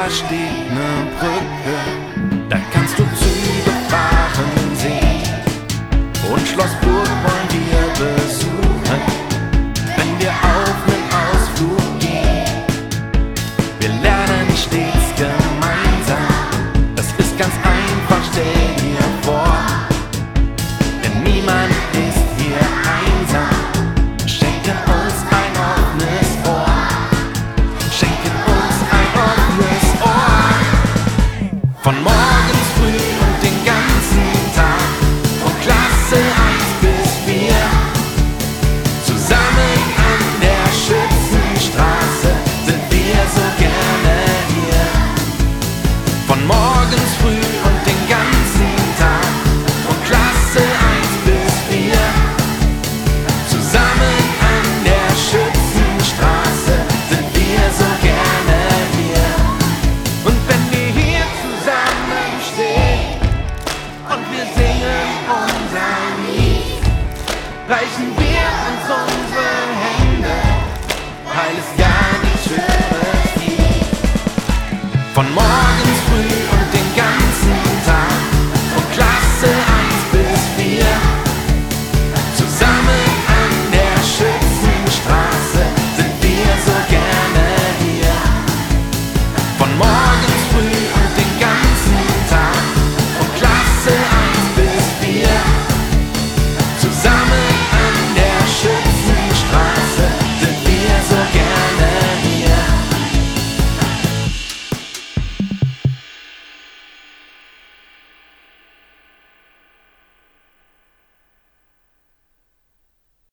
da steht ne Brücke, da kannst du Züge fahren sehen. Und Schloss Burg wollen wir besuchen, wenn wir auf nen Ausflug gehen. Wir lernen stets gemeinsam, das ist ganz einfach, stell dir vor. Denn niemand ist hier einsam, schenken uns ein offenes Ohr. Schenken uns ein offenes Ohr. Von morgens früh und den ganzen Tag, von Klasse 1 bis 4, zusammen an der Schützenstraße sind wir so gerne hier. Von morgens früh und den ganzen Tag, von Klasse 1 bis 4, zusammen an der Schützenstraße sind wir so gerne hier. Und wenn wir hier zusammenstehen und wir singen unser Lied, reichen wir uns unsere Hände, weil es gar nichts Schöneres gibt. Von morgen